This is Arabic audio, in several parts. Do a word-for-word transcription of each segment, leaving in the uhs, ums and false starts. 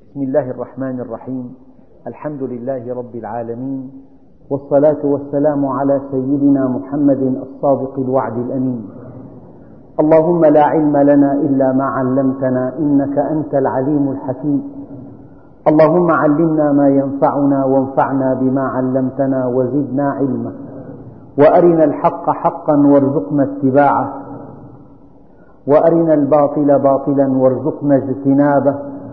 بسم الله الرحمن الرحيم. الحمد لله رب العالمين، والصلاة والسلام على سيدنا محمد الصادق الوعد الأمين. اللهم لا علم لنا إلا ما علمتنا إنك أنت العليم الحكيم. اللهم علمنا ما ينفعنا وانفعنا بما علمتنا وزدنا علما، وأرنا الحق حقا وارزقنا اتباعه، وأرنا الباطل باطلا وارزقنا اجتنابه،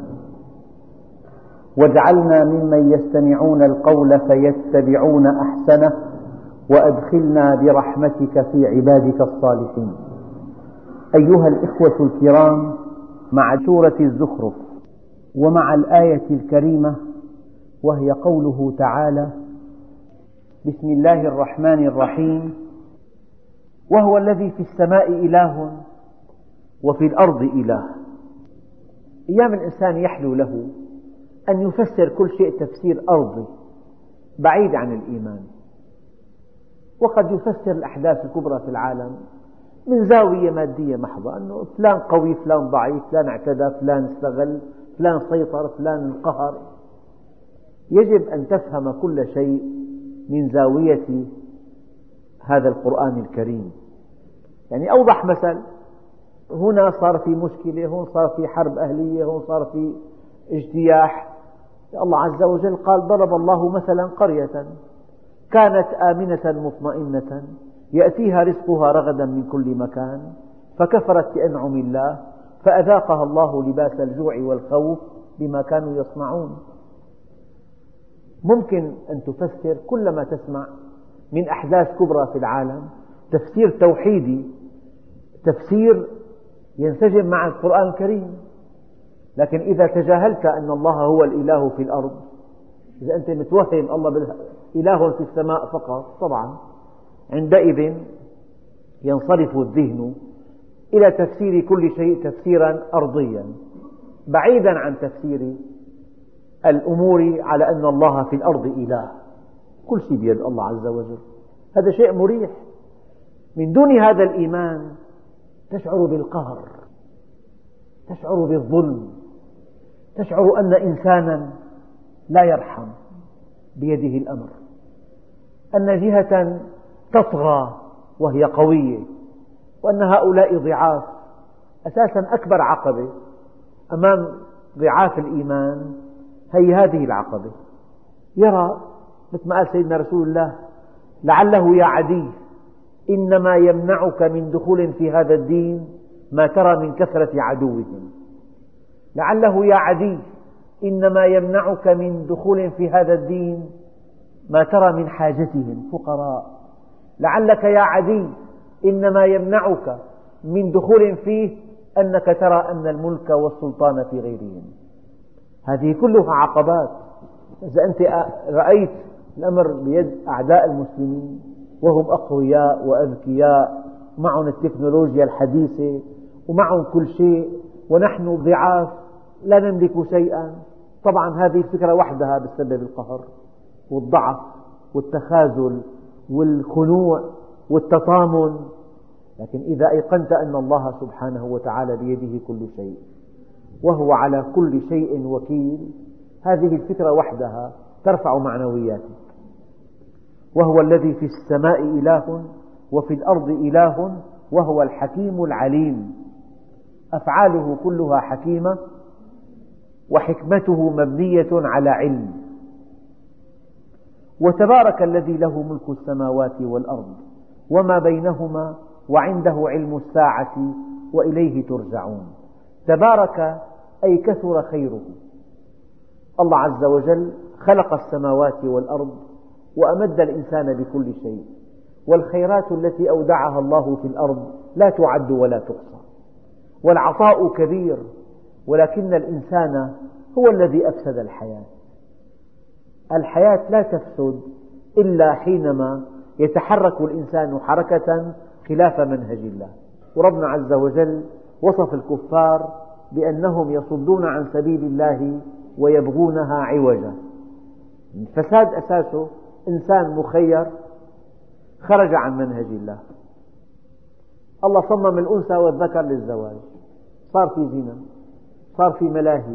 واجعلنا ممن يستمعون القول فيتبعون أحسنه، وأدخلنا برحمتك في عبادك الصالحين. أيها الإخوة الكرام، مع سورة الزخرف ومع الآية الكريمة وهي قوله تعالى: بسم الله الرحمن الرحيم، وهو الذي في السماء إله وفي الأرض إله. أيام الإنسان يحلو له أن يفسر كل شيء تفسير أرضي بعيد عن الإيمان، وقد يفسر الأحداث الكبرى في العالم من زاوية مادية محضة، أنه فلان قوي، فلان ضعيف، فلان اعتدى، فلان استغل، فلان سيطر، فلان انقهر. يجب أن تفهم كل شيء من زاوية هذا القرآن الكريم. يعني أوضح مثل، هنا صار في مشكلة، هون صار في حرب أهلية، هون صار في اجتياح. الله عز وجل قال: ضرب الله مثلا قرية كانت آمنة مطمئنة يأتيها رزقها رغدا من كل مكان فكفرت بأنعم الله فأذاقها الله لباس الجوع والخوف بما كانوا يصنعون. ممكن أن تفسر كل ما تسمع من أحداث كبرى في العالم تفسير توحيدي، تفسير ينسجم مع القرآن الكريم. لكن إذا تجاهلت أن الله هو الإله في الأرض، إذا أنت متوهم الله إله في السماء فقط، طبعا عندئذ ينصرف الذهن إلى تفسير كل شيء تفسيرا أرضيا بعيدا عن تفسير الأمور على أن الله في الأرض إله. كل شيء بيد الله عز وجل، هذا شيء مريح. من دون هذا الإيمان تشعر بالقهر، تشعر بالظلم، تشعر أن إنسانا لا يرحم بيده الأمر، أن جهة تطغى وهي قوية، وأن هؤلاء ضعاف. أساسا أكبر عقبة أمام ضعاف الإيمان هي هذه العقبة. يرى مثل ما قال سيدنا رسول الله: لعله يا عدي إنما يمنعك من دخول في هذا الدين ما ترى من كثرة عدوهم. لعله يا عدي إنما يمنعك من دخول في هذا الدين ما ترى من حاجتهم فقراء. لعلك يا عدي إنما يمنعك من دخول فيه أنك ترى أن الملك والسلطان في غيرهم. هذه كلها عقبات. إذا أنت رأيت الأمر بيد أعداء المسلمين وهم أقوياء وأذكياء، معهم التكنولوجيا الحديثة ومعهم كل شيء، ونحن ضعاف لا نملك شيئا، طبعا هذه الفكرة وحدها بتسبب القهر والضعف والتخاذل والخنوع والتطامن. لكن إذا أيقنت أن الله سبحانه وتعالى بيده كل شيء وهو على كل شيء وكيل، هذه الفكرة وحدها ترفع معنوياتك. وهو الذي في السماء إله وفي الأرض إله وهو الحكيم العليم. أفعاله كلها حكيمة، وحكمته مبنية على علم. وتبارك الذي له ملك السماوات والأرض وما بينهما وعنده علم الساعة وإليه ترجعون. تبارك أي كثر خيره. الله عز وجل خلق السماوات والأرض وأمد الإنسان بكل شيء، والخيرات التي أودعها الله في الأرض لا تعد ولا تحصى، والعطاء كبير، ولكن الإنسان هو الذي أفسد الحياة. الحياة لا تفسد إلا حينما يتحرك الإنسان حركة خلاف منهج الله. وربنا عز وجل وصف الكفار بأنهم يصدون عن سبيل الله ويبغونها عوجا. الفساد أساسه إنسان مخير خرج عن منهج الله. الله صمم الأنثى والذكر للزواج، صار في زنا، صار في ملاهي،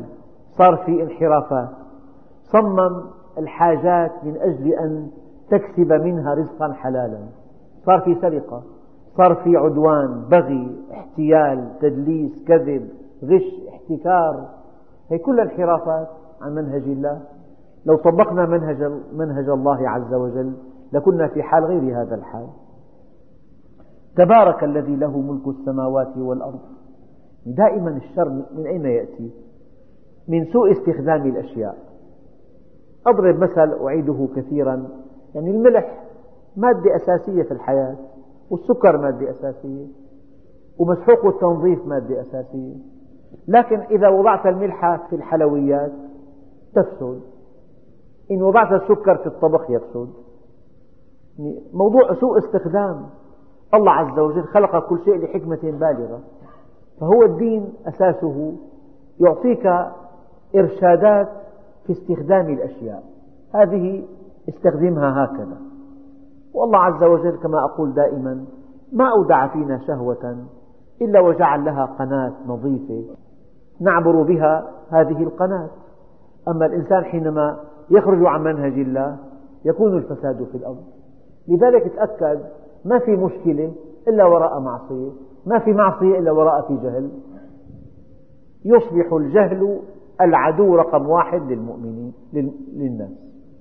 صار في انحرافات، صمم الحاجات من أجل أن تكسب منها رزقا حلالا، صار في سرقة، صار في عدوان، بغي، احتيال، تدليس، كذب، غش، احتكار، هي كل انحرافات عن منهج الله. لو طبقنا منهج, منهج الله عز وجل لكنا في حال غير هذا الحال. تبارك الذي له ملك السماوات والأرض. دائما الشر من أين يأتي؟ من سوء استخدام الأشياء. أضرب مثل أعيده كثيرا، يعني الملح مادة أساسية في الحياة، والسكر مادة أساسية، ومسحوق التنظيف مادة أساسية، لكن إذا وضعت الملح في الحلويات تفسد، إن وضعت السكر في الطبخ يفسد. موضوع سوء استخدام. الله عز وجل خلق كل شيء لحكمة بالغة، فهو الدين أساسه يعطيك إرشادات في استخدام الأشياء، هذه استخدمها هكذا. والله عز وجل كما أقول دائما ما أودع فينا شهوة إلا وجعل لها قناة نظيفة نعبر بها هذه القناة. أما الإنسان حينما يخرج عن منهج الله يكون الفساد في الأرض. لذلك تأكد ما في مشكلة إلا وراء معصية، ما في معصية إلا وراء في جهل. يصبح الجهل العدو رقم واحد للمؤمنين للناس.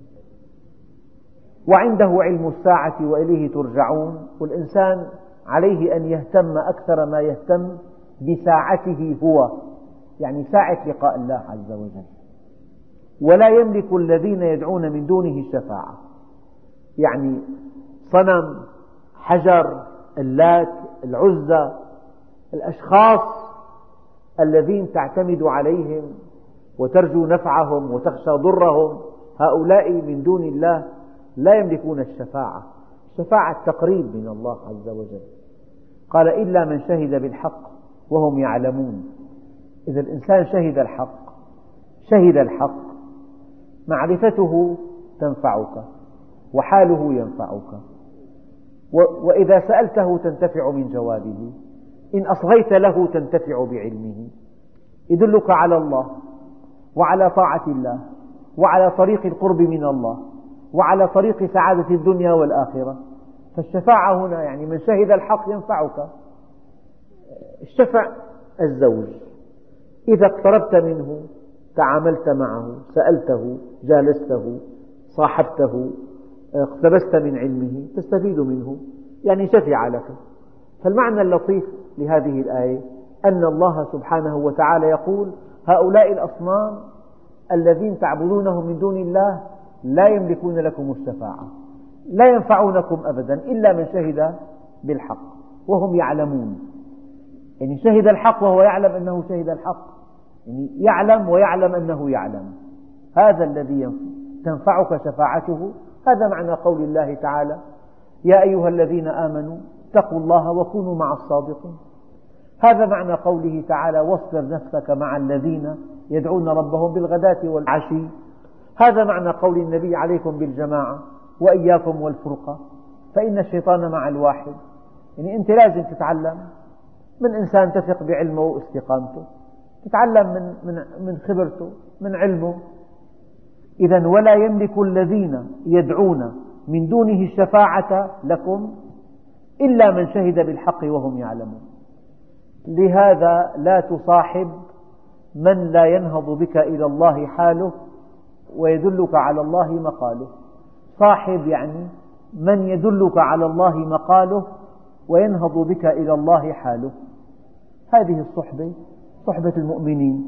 وعنده علم الساعة وإليه ترجعون. والإنسان عليه أن يهتم أكثر ما يهتم بساعته هو، يعني ساعة لقاء الله عز وجل. ولا يملك الذين يدعون من دونه الشفاعة، يعني صنم، حجر، اللات، العزى، الأشخاص الذين تعتمد عليهم وترجو نفعهم وتخشى ضرهم، هؤلاء من دون الله لا يملكون الشفاعة. الشفاعة التقريب من الله عز وجل. قال إلا من شهد بالحق وهم يعلمون. إذا الإنسان شهد الحق شهد الحق معرفته تنفعك وحاله ينفعك، وإذا سألته تنتفع من جوابه، إن أصغيت له تنتفع بعلمه، يدلك على الله وعلى طاعة الله وعلى طريق القرب من الله وعلى طريق سعادة الدنيا والآخرة. فالشفاعة هنا يعني من شهد الحق ينفعك. الشفع الزوج، إذا اقتربت منه تعاملت معه، سألته، جالسته، صاحبته، اقتبست من علمه، تستفيد منه، يعني شفع لك. فالمعنى اللطيف لهذه الآية أن الله سبحانه وتعالى يقول هؤلاء الأصنام الذين تعبدونهم من دون الله لا يملكون لكم الشفاعة، لا ينفعونكم أبدا إلا من شهد بالحق وهم يعلمون. يعني شهد الحق وهو يعلم أنه شهد الحق، يعني يعلم ويعلم أنه يعلم، هذا الذي تنفعك شفاعته. هذا معنى قول الله تعالى يا أيها الذين آمنوا اتقوا الله وكونوا مع الصادقين. هذا معنى قوله تعالى واصبر نفسك مع الذين يدعون ربهم بالغداة والعشي. هذا معنى قول النبي عليكم بالجماعة وإياكم والفرقة فإن الشيطان مع الواحد. يعني أنت لازم تتعلم من إنسان تثق بعلمه واستقامته، تتعلم من, من, من خبرته، من علمه. إذن ولا يملك الذين يدعون من دونه الشفاعة لكم إلا من شهد بالحق وهم يعلمون. لهذا لا تصاحب من لا ينهض بك إلى الله حاله ويدلك على الله مقاله. صاحب يعني من يدلك على الله مقاله وينهض بك إلى الله حاله. هذه الصحبة صحبة المؤمنين.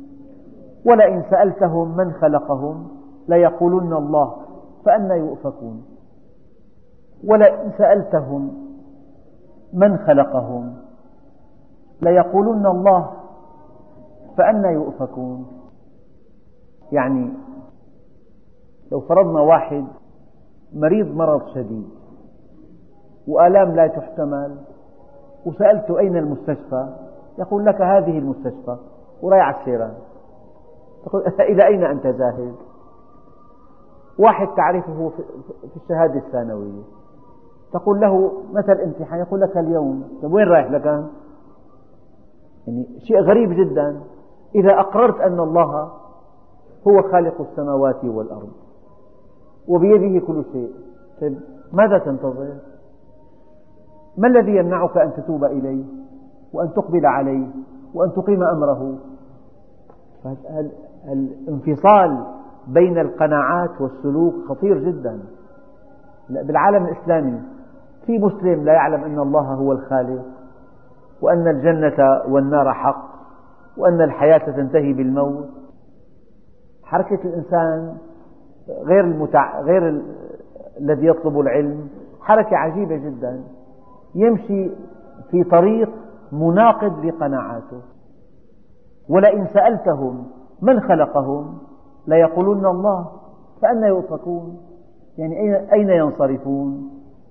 ولئن سألتهم من خلقهم ليقولن الله فأنى يؤفكون. ولئن سألتهم من خلقهم ليقولن الله فأنى يؤفكون. يعني لو فرضنا واحد مريض مرض شديد وآلام لا تحتمل وسألته أين المستشفى يقول لك هذه المستشفى ورايح على السيران. تقول إلى أين أنت ذاهب؟ واحد تعرفه في الشهادة الثانوية تقول له متى الامتحان يقول لك اليوم. طيب وين رايح لكان؟ يعني شيء غريب جدا. إذا أقررت أن الله هو خالق السماوات والأرض وبيده كل شيء. طيب ماذا تنتظر؟ ما الذي يمنعك أن تتوب إليه وأن تقبل عليه وأن تقيم أمره؟ الانفصال بين القناعات والسلوك خطير جدا. بالعالم الإسلامي في مسلم لا يعلم أن الله هو الخالق وأن الجنة والنار حق وأن الحياة تنتهي بالموت. حركة الإنسان غير, المتع... غير ال... الذي يطلب العلم حركة عجيبة جدا، يمشي في طريق مناقض لقناعاته. ولئن سألتهم من خلقهم ليقولن الله فأنى يؤفكون، يعني أين ينصرفون؟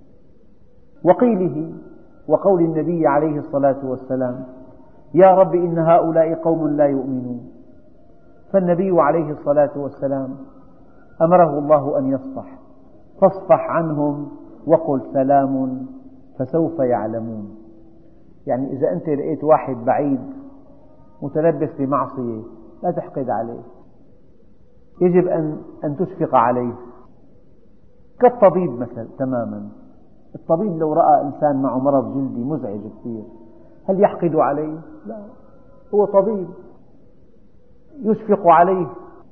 وقيله وقول النبي عليه الصلاة والسلام يا رب إن هؤلاء قوم لا يؤمنون، فالنبي عليه الصلاة والسلام أمره الله أن يصفح، فاصفح عنهم وقل سلام فسوف يعلمون. يعني إذا أنت لقيت واحد بعيد متلبس بمعصية لا تحقد عليه، يجب أن أن تشفق عليه كالطبيب مثلا تماما. الطبيب لو رأى إنسان معه مرض جلدي مزعج كثير هل يحقد عليه؟ لا، هو طبيب يشفق عليه.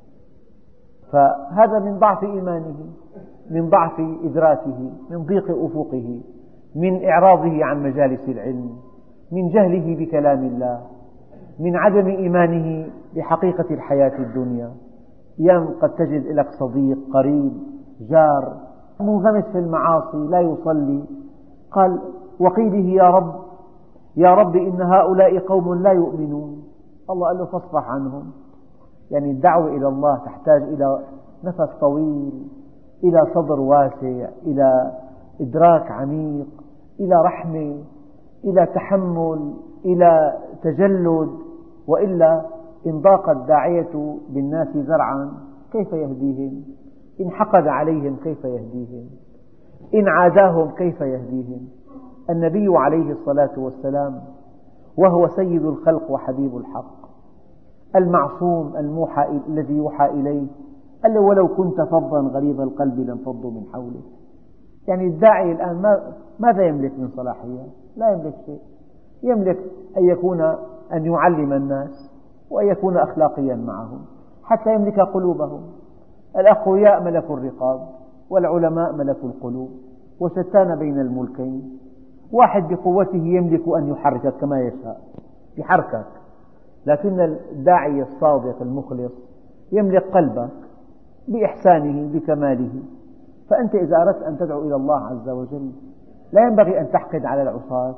فهذا من ضعف إيمانه، من ضعف إدراكه، من ضيق أفقه، من إعراضه عن مجالس العلم، من جهله بكلام الله، من عدم إيمانه بحقيقة الحياة الدنيا. أيام قد تجد لك صديق قريب جار منغمس في المعاصي لا يصلي، قال وقيله يا رب يا رب إن هؤلاء قوم لا يؤمنون، الله قال له فاصفح عنهم. يعني الدعوة إلى الله تحتاج إلى نفس طويل، إلى صدر واسع، إلى إدراك عميق، إلى رحمة، إلى تحمل، إلى تجلد، وإلا إن ضاق الداعية بالناس ذرعا كيف يهديهم؟ إن حقد عليهم كيف يهديهم؟ إن عاداهم كيف يهديهم؟ النبي عليه الصلاة والسلام وهو سيد الخلق وحبيب الحق المعصوم الموحى الذي يوحى إليه قال له ولو كنت فظا غليظ القلب لانفضوا من حولك. يعني الداعي الآن ما ماذا يملك من صلاحية؟ لا يملك شيء. يملك أن يكون أن يعلم الناس وأن يكون أخلاقيا معهم حتى يملك قلوبهم. الأقوياء ملكوا الرقاب والعلماء ملكوا القلوب، وشتان بين الملكين. واحد بقوته يملك أن يحركك كما يشاء يحركك، لكن الداعي الصادق المخلص يملك قلبك بإحسانه بكماله. فأنت إذا أردت أن تدعو إلى الله عز وجل لا ينبغي أن تحقد على العصاة.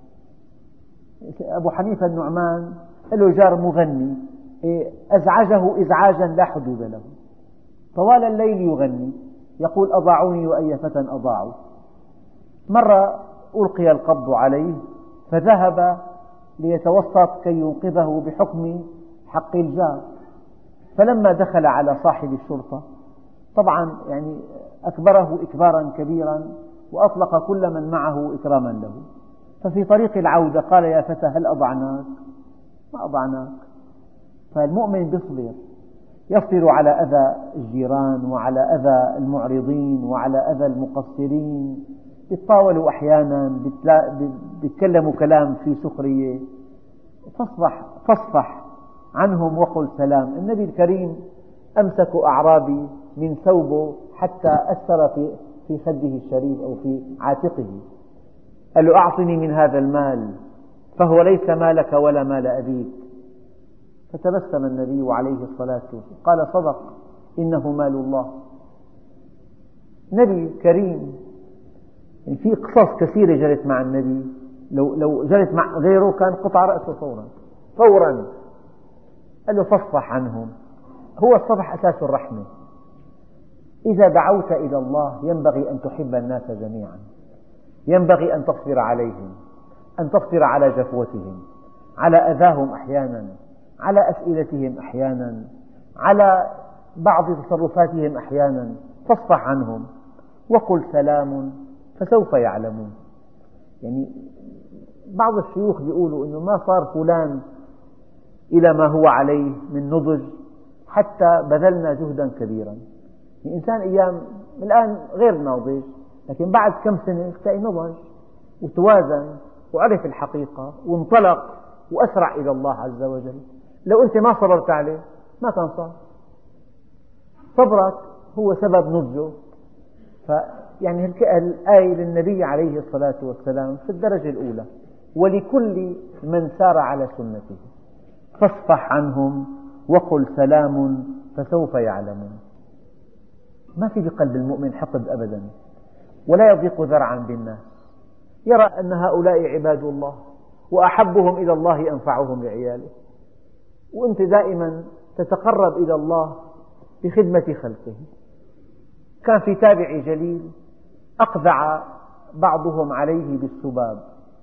أبو حنيفة النعمان له جار مغني أزعجه إزعاجا لا حدود له، طوال الليل يغني يقول أضاعوني وأي فتى أضاعوا. مرة ألقي القبض عليه فذهب ليتوسط كي ينقذه بحكم حق الجار، فلما دخل على صاحب الشرطة طبعا يعني أكبره إكبارا كبيرا وأطلق كل من معه إكراما له. ففي طريق العودة قال يا فتى هل أضعناك؟ ما أضعناك. فالمؤمن يصبر يصبر على أذى الجيران وعلى أذى المعرضين وعلى أذى المقصرين، يتطاولوا أحيانا، يتكلموا كلام في سخرية، فاصفح, فاصفح عنهم وقل سلام. النبي الكريم أمسك أعرابي من ثوبه حتى أثر في في خده الشريف أو في عاتقه، قال له أعطني من هذا المال فهو ليس مالك ولا مال أبيك. فتبسم النبي عليه الصلاة والسلام قال صدق إنه مال الله. نبي كريم. يعني في قصص كثيرة جرت مع النبي، لو, لو جرت مع غيره كان قطع رأسه فورا فورا. قال له فاصفح عنهم. هو الصفح أساس الرحمة. إذا دعوت إلى الله ينبغي أن تحب الناس جميعا، ينبغي أن تصبر عليهم، أن تصبر على جفوتهم، على أذاهم أحيانا، على أسئلتهم أحيانا، على بعض تصرفاتهم أحيانا. فاصفح عنهم وقل سلام فسوف يعلمون. يعني بعض الشيوخ بيقولوا إنه ما صار فلان إلى ما هو عليه من نضج حتى بذلنا جهدا كبيرا. الإنسان أيام الآن غير ناضج، لكن بعد كم سنة تلاقي نضج وتوازن وعرف الحقيقة وانطلق وأسرع إلى الله عز وجل. لو أنت ما صبرت عليه ما كان صار. صبرك هو سبب نضجه. فيعني الآية للنبي عليه الصلاة والسلام في الدرجة الأولى: ولكل من سار على سنته فاصفح عنهم وقل سلام فسوف يعلمون. ما في بقلب المؤمن حقد أبدا، ولا يضيق ذرعا بالناس، يرى أن هؤلاء عباد الله وأحبهم إلى الله أنفعهم لعياله، وأنت دائما تتقرب إلى الله بخدمة خلقه. كان في تابعي جليل أقذع بعضهم عليه بالسباب،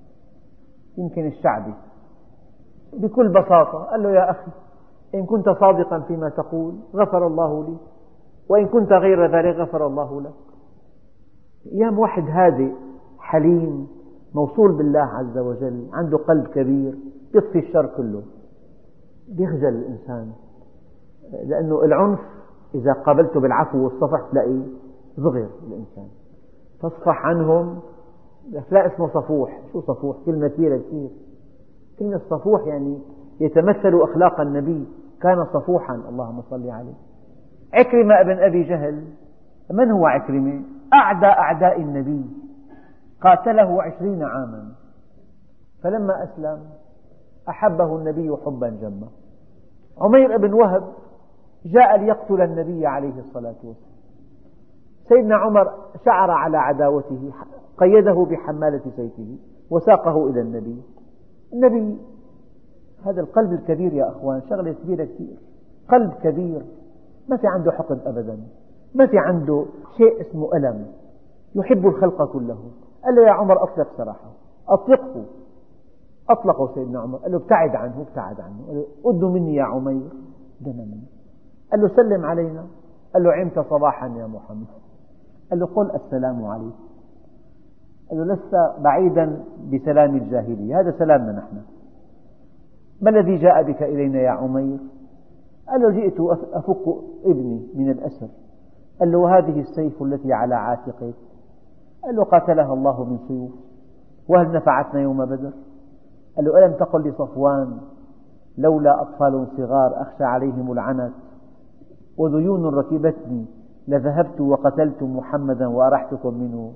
يمكن الشعبي، بكل بساطة قال له: يا أخي، إن كنت صادقا فيما تقول غفر الله لي، وإن كنت غير ذلك غفر الله لك. أيام واحد هادئ حليم موصول بالله عز وجل، عنده قلب كبير، يطفي الشر كله. بيخجل الإنسان، لأنه العنف إذا قابلته بالعفو والصفح تلاقيه صغر الإنسان. فاصفح عنهم. لا اسمه صفوح. شو صفوح؟ كلمة كبيرة كثير. كلمة صفوح يعني يتمثل أخلاق النبي، كان صفوحا. اللهم صل عليه. عكرمة ابن أبي جهل، من هو عكرمة؟ أعدى أعداء النبي، قاتله عشرين عاما، فلما أسلم أحبه النبي حبا جما. عمير بن وهب جاء ليقتل النبي عليه الصلاة والسلام. سيدنا عمر شعر على عداوته، قيده بحمالة سيفه وساقه إلى النبي. النبي هذا القلب الكبير يا أخوان شغلة كبيرة كثير، قلب كبير ما في عنده حقد أبدا، ما في عنده شيء اسمه ألم، يحب الخلق كله. قال له: يا عمر أطلق سراحه. أطلقه. أطلقه سيدنا عمر. قال له: ابتعد عنه. ابتعد عنه. قال له: أد مني يا عمير. دنا مني. قال له: سلم علينا. قال له: عمت صباحا يا محمد. قال له: قل السلام عليك. قال له: لست بعيدا بسلام الجاهلية، هذا سلامنا نحن. ما الذي جاء بك إلينا يا عمير؟ قال له: جئت أفك ابني من الأسر. قال له: وهذه السيف التي على عاتقك؟ قال له: قاتلها الله من سيوف، وهل نفعتنا يوم بدر؟ قال له: ألم تقل لصفوان: لولا أطفال صغار أخشى عليهم العنت، وذيون ركبتني لذهبت وقتلت محمدا وأرحتكم منه.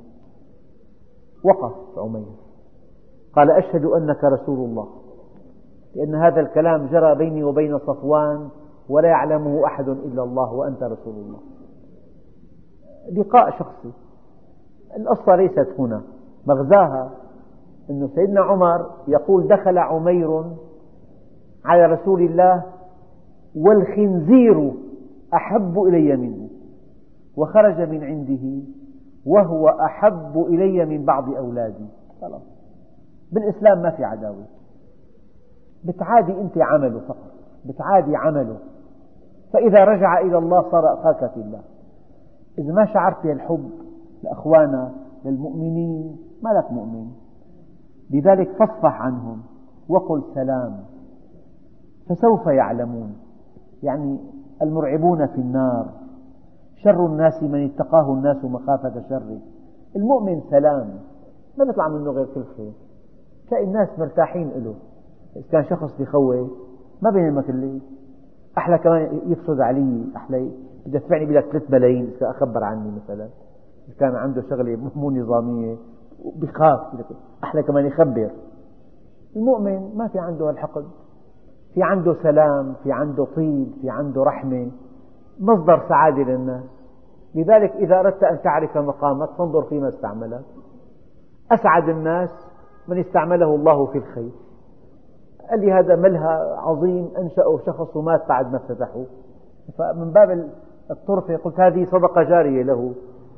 وقف عمير قال: أشهد أنك رسول الله، لأن هذا الكلام جرى بيني وبين صفوان ولا يعلمه أحد إلا الله، وأنت رسول الله. لقاء شخصي. القصة ليست هنا، مغزاها أن سيدنا عمر يقول: دخل عمير على رسول الله والخنزير أحب إلي منه، وخرج من عنده وهو أحب إلي من بعض أولادي. خلاص، بالإسلام ما في عداوة، بتعادي أنت عمله فقط، بتعادي عمله، فإذا رجع إلى الله صار أخاك في الله. إذا ما شعرت بالحب لأخوانا للمؤمنين ما لك مؤمن. لذلك فاصفح عنهم وقل سلام فسوف يعلمون. يعني المرعبون في النار شر الناس من اتقاه الناس مخافة شره. المؤمن سلام، ما بيطلع منه غير كل خير، تلاقي الناس مرتاحين له. إذا كان شخص بيخوف ما بينامك الليل، أحلى كمان يفسد علي، أحلى يدفعني بلك ثلاث ملايين إذا أخبر عني مثلا، إذا كان عنده شغلة مو نظامية بيخاف، أحلى كمان يخبر. المؤمن ما في عنده الحقد، في عنده سلام، في عنده طيب، في عنده رحمة، مصدر سعادة للناس. لذلك إذا أردت أن تعرف مقامك فانظر فيما استعملك. أسعد الناس من استعمله الله في الخير. قال لي هذا ملهى عظيم أنشأه شخص ومات بعد ما افتتحه، فمن باب الطرفة قلت هذه صدقة جارية له.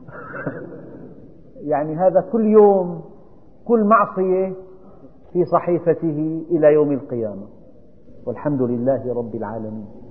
يعني هذا كل يوم كل معصية في صحيفته إلى يوم القيامة. والحمد لله رب العالمين.